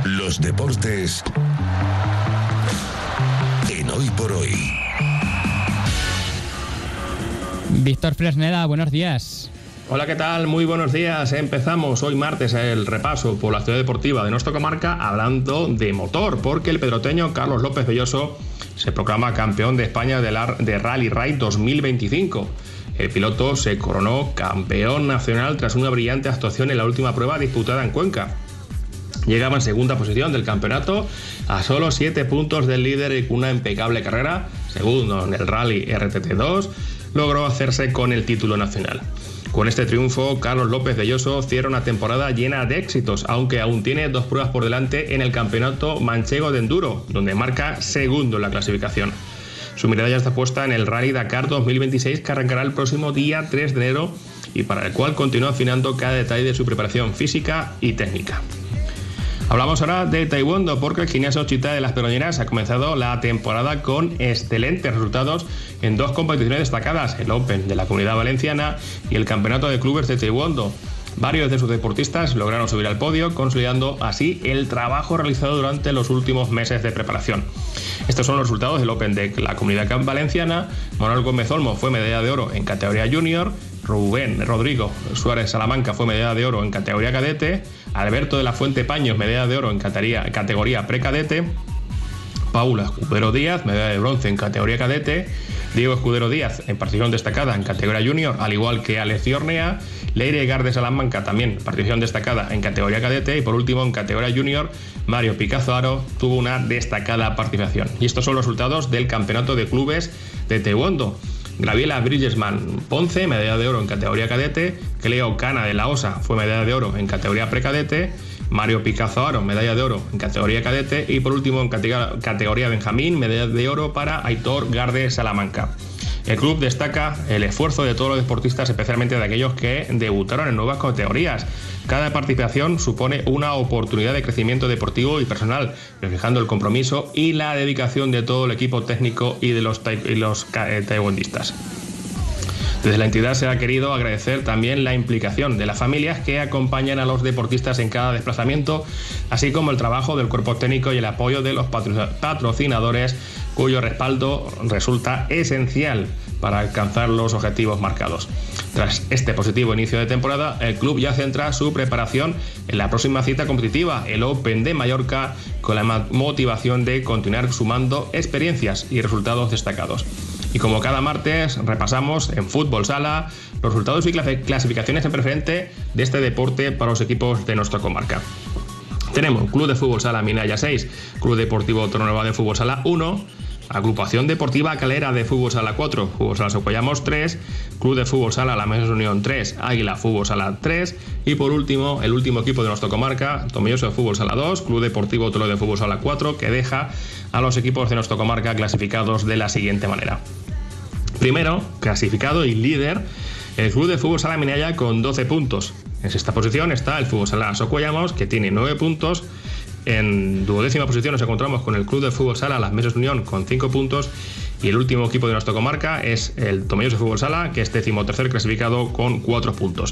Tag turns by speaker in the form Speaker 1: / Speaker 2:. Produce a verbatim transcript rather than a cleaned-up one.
Speaker 1: Los deportes en Hoy por Hoy.
Speaker 2: Víctor Fresneda, buenos días.
Speaker 3: Hola, ¿qué tal? Muy buenos días. Empezamos hoy martes el repaso por la ciudad deportiva de nuestra comarca hablando de motor, porque el pedroteño Carlos López Belloso se proclama campeón de España de, la, de Rally Raid dos mil veinticinco. El piloto se coronó campeón nacional tras una brillante actuación en la última prueba disputada en Cuenca. Llegaba en segunda posición del campeonato, a solo siete puntos del líder y con una impecable carrera. Segundo en el Rally R T T dos, logró hacerse con el título nacional. Con este triunfo, Carlos López Belloso cierra una temporada llena de éxitos, aunque aún tiene dos pruebas por delante en el campeonato manchego de enduro, donde marca segundo en la clasificación. Su mirada ya está puesta en el Rally Dakar dos mil veintiséis, que arrancará el próximo día tres de enero y para el cual continúa afinando cada detalle de su preparación física y técnica. Hablamos ahora de taekwondo, porque el gimnasio Chita de las Pedroñeras ha comenzado la temporada con excelentes resultados en dos competiciones destacadas, el Open de la Comunidad Valenciana y el Campeonato de Clubes de Taekwondo. Varios de sus deportistas lograron subir al podio, consolidando así el trabajo realizado durante los últimos meses de preparación. Estos son los resultados del Open de la Comunidad Valenciana. Manuel Gómez Olmo fue medalla de oro en categoría junior, Rubén Rodrigo Suárez Salamanca fue medalla de oro en categoría cadete, Alberto de la Fuente Paños medalla de oro en categoría, categoría precadete, Paula Escudero Díaz medalla de bronce en categoría cadete, Diego Escudero Díaz en participación destacada en categoría junior, al igual que Alex Ornea, Leire Egar de Salamanca también participación destacada en categoría cadete y por último en categoría junior, Mario Picazo Aro tuvo una destacada participación. Y estos son los resultados del campeonato de clubes de taekwondo. Graviela Bridgesman Ponce, medalla de oro en categoría cadete, Cleo Cana de la Osa fue medalla de oro en categoría precadete, Mario Picazo Aro, medalla de oro en categoría cadete y por último en categoría Benjamín, medalla de oro para Aitor Garde Salamanca. El club destaca el esfuerzo de todos los deportistas, especialmente de aquellos que debutaron en nuevas categorías. Cada participación supone una oportunidad de crecimiento deportivo y personal, reflejando el compromiso y la dedicación de todo el equipo técnico y de los, ta- y los eh, taekwondistas. Desde la entidad se ha querido agradecer también la implicación de las familias que acompañan a los deportistas en cada desplazamiento, así como el trabajo del cuerpo técnico y el apoyo de los patrocinadores, cuyo respaldo resulta esencial para alcanzar los objetivos marcados. Tras este positivo inicio de temporada, el club ya centra su preparación en la próxima cita competitiva, el Open de Mallorca, con la motivación de continuar sumando experiencias y resultados destacados. Y como cada martes, repasamos en Fútbol Sala los resultados y clasificaciones en preferente de este deporte para los equipos de nuestra comarca. Tenemos Club de Fútbol Sala Minaya seis, Club Deportivo Torrenueva de Fútbol Sala uno, Agrupación Deportiva Calera de Fútbol Sala cuatro, Fútbol Sala Socollamos tres, Club de Fútbol Sala La Mesa Unión tres, Águila Fútbol Sala tres y por último, el último equipo de nuestra comarca, Tomelloso de Fútbol Sala dos, Club Deportivo Tolo de Fútbol Sala cuatro, que deja a los equipos de nuestra comarca clasificados de la siguiente manera. Primero, clasificado y líder, el Club de Fútbol Sala Minaya con doce puntos. En sexta posición está el Fútbol Sala Socollamos, que tiene nueve puntos. En duodécima posición nos encontramos con el Club de Fútbol Sala Las Mesas Unión con cinco puntos. Y el último equipo de nuestra comarca es el Tomelloso de Fútbol Sala, que es decimotercer clasificado con cuatro puntos.